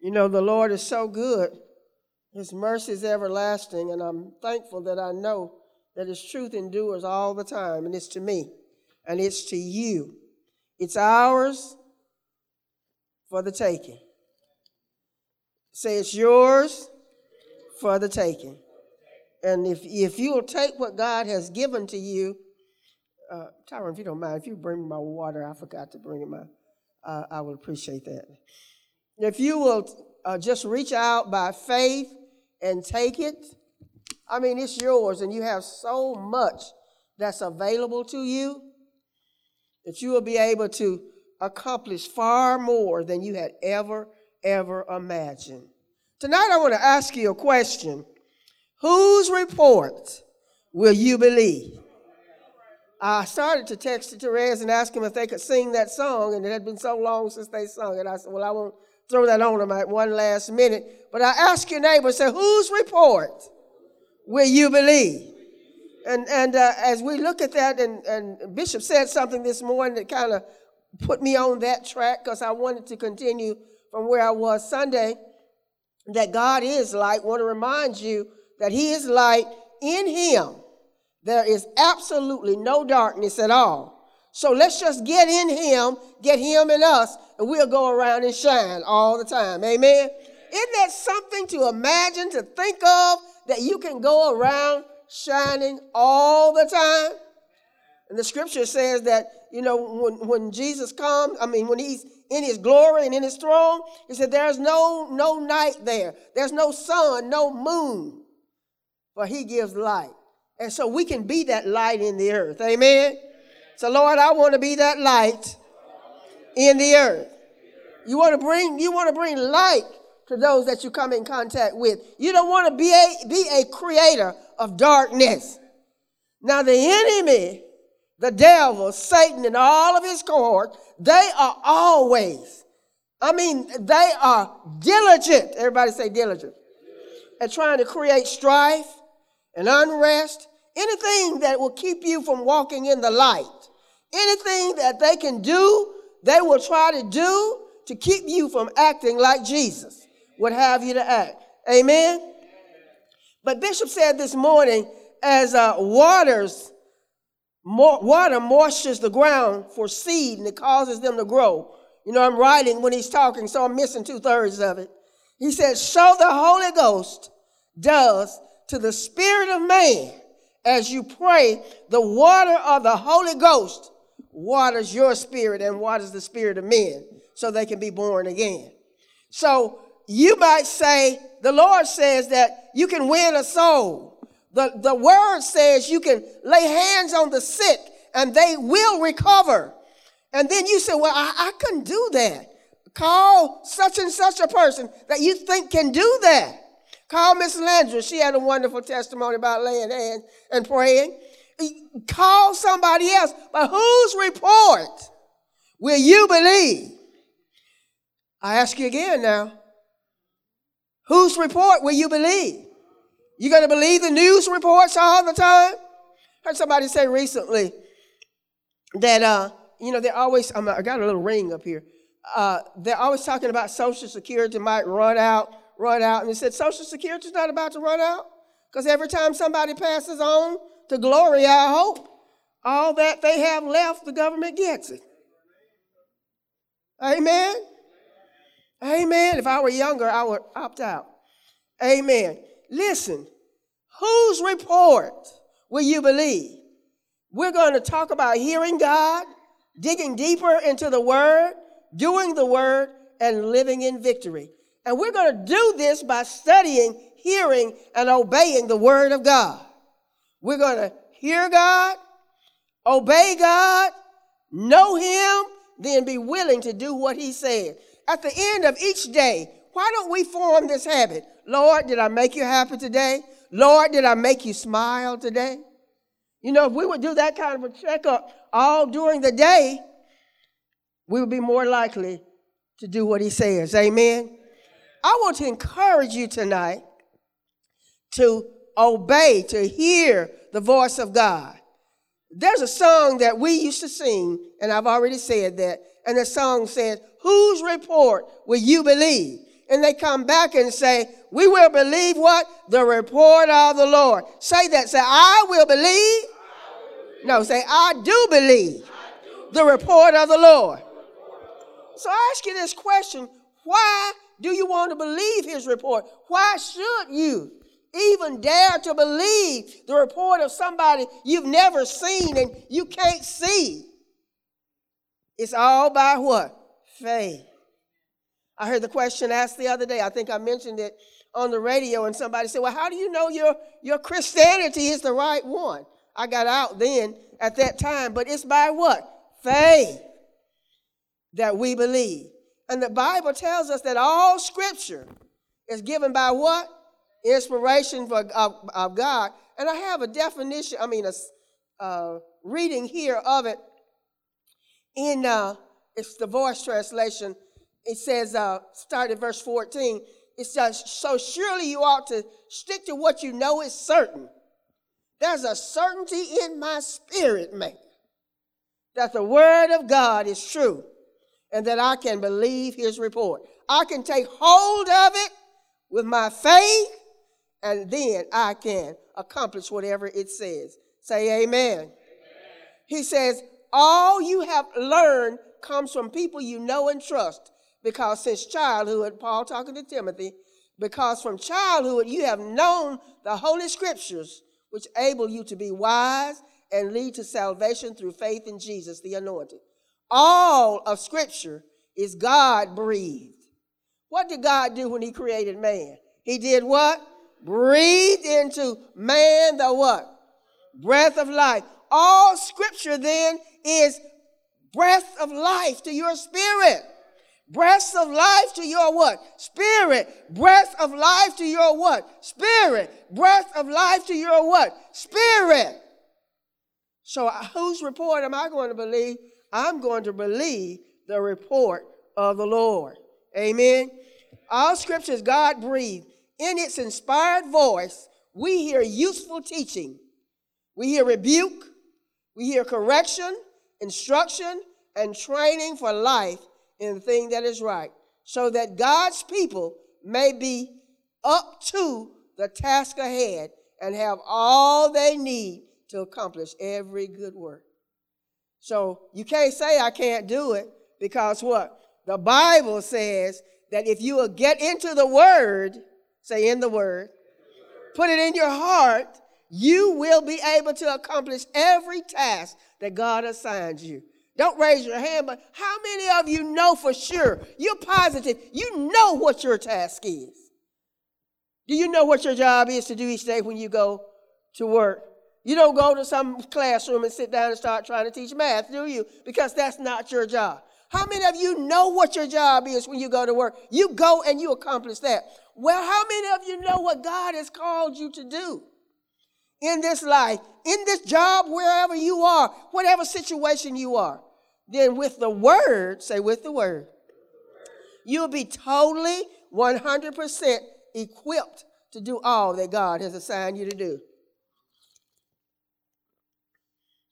You know, the Lord is so good. His mercy is everlasting, and I'm thankful that I know that His truth endures all the time, and it's to me, and it's to you. It's ours for the taking. Say it's yours for the taking. And if you will take what God has given to you, Tyron, if you don't mind, if you bring me my water, I forgot to bring it. I would appreciate that. If you will just reach out by faith and take it, I mean, it's yours, and you have so much that's available to you that you will be able to accomplish far more than you had ever imagined. Tonight, I want to ask you a question. Whose report will you believe? I started to text Therese and ask them if they could sing that song, and it had been so long since they sung it. I said, well, I won't throw that on them at one last minute. But I asked your neighbor, say, whose report will you believe? And as we look at that, and Bishop said something this morning that kind of put me on that track, because I wanted to continue from where I was Sunday, that God is light. I want to remind you that He is light. In Him there is absolutely no darkness at all. So let's just get in Him, get Him in us, and we'll go around and shine all the time. Amen? Isn't that something to imagine, to think of, that you can go around shining all the time? And the scripture says that, you know, when Jesus comes, when He's in His glory and in His throne, He said there's no night there. There's no sun, no moon, but He gives light. And so we can be that light in the earth. Amen? So, Lord, I want to be that light in the earth. You want to bring light to those that you come in contact with. You don't want to be a creator of darkness. Now, the enemy, the devil, Satan, and all of his cohorts, they are diligent. Everybody say diligent. At trying to create strife and unrest. Anything that will keep you from walking in the light. Anything that they can do, they will try to do to keep you from acting like Jesus would have you to act. Amen? But Bishop said this morning, as water moistures the ground for seed and it causes them to grow. You know, I'm writing when he's talking, so I'm missing 2/3 of it. He said, so the Holy Ghost does to the spirit of man. As you pray, the water of the Holy Ghost waters your spirit and waters the spirit of men so they can be born again. So you might say, the Lord says that you can win a soul. The word says you can lay hands on the sick and they will recover. And then you say, well, I couldn't do that. Call such and such a person that you think can do that. Call Miss Landry. She had a wonderful testimony about laying hands and praying. Call somebody else. But whose report will you believe? I ask you again now. Whose report will you believe? You going to believe the news reports all the time? Heard somebody say recently that, they're always, I got a little ring up here. They're always talking about Social Security might run out. And they said, Social Security is not about to run out. Because every time somebody passes on to glory, I hope, all that they have left, the government gets it. Amen? Amen. If I were younger, I would opt out. Amen. Listen, whose report will you believe? We're going to talk about hearing God, digging deeper into the Word, doing the Word, and living in victory. And we're going to do this by studying, hearing, and obeying the Word of God. We're going to hear God, obey God, know Him, then be willing to do what He said. At the end of each day, why don't we form this habit? Lord, did I make you happy today? Lord, did I make you smile today? You know, if we would do that kind of a checkup all during the day, we would be more likely to do what He says. Amen? I want to encourage you tonight to obey, to hear the voice of God. There's a song that we used to sing, and I've already said that, and the song said, whose report will you believe? and they come back and say, we will believe what? The report of the Lord. Say that. Say, I will believe. No, say, I do believe the report of the Lord. So I ask you this question. Why do you want to believe his report? Why should you even dare to believe the report of somebody you've never seen and you can't see? It's all by what? Faith. I heard the question asked the other day. I think I mentioned it on the radio, and somebody said, well, how do you know your Christianity is the right one? I got out then at that time, but it's by what? Faith that we believe. And the Bible tells us that all Scripture is given by what? Inspiration of God. And I have a definition, a reading here of it. In it's the Voice translation. It says, start at verse 14. It says, so surely you ought to stick to what you know is certain. There's a certainty in my spirit, man, that the word of God is true and that I can believe his report. I can take hold of it with my faith, and then I can accomplish whatever it says. Say amen. Amen. He says, all you have learned comes from people you know and trust, because since childhood, Paul talking to Timothy, because from childhood you have known the Holy Scriptures, which enable you to be wise and lead to salvation through faith in Jesus, the Anointed. All of Scripture is God-breathed. What did God do when he created man? He did what? Breathed into man the what? Breath of life. All Scripture then is breath of life to your spirit. Breath of life to your what? Spirit. Breath of life to your what? Spirit. Breath of life to your what? Spirit. So whose report am I going to believe? I'm going to believe the report of the Lord. Amen. All Scripture is God-breathed. In its inspired voice, we hear useful teaching. We hear rebuke. We hear correction, instruction, and training for life in the thing that is right, so that God's people may be up to the task ahead and have all they need to accomplish every good work. So you can't say I can't do it, because what? The Bible says that if you will get into the Word, say in the Word, put it in your heart, you will be able to accomplish every task that God assigns you. Don't raise your hand, but how many of you know for sure, you're positive, you know what your task is? Do you know what your job is to do each day when you go to work? You don't go to some classroom and sit down and start trying to teach math, do you? Because that's not your job. How many of you know what your job is when you go to work? You go and you accomplish that. Well, how many of you know what God has called you to do in this life, in this job, wherever you are, whatever situation you are? Then with the Word, say with the Word, you'll be totally 100% equipped to do all that God has assigned you to do.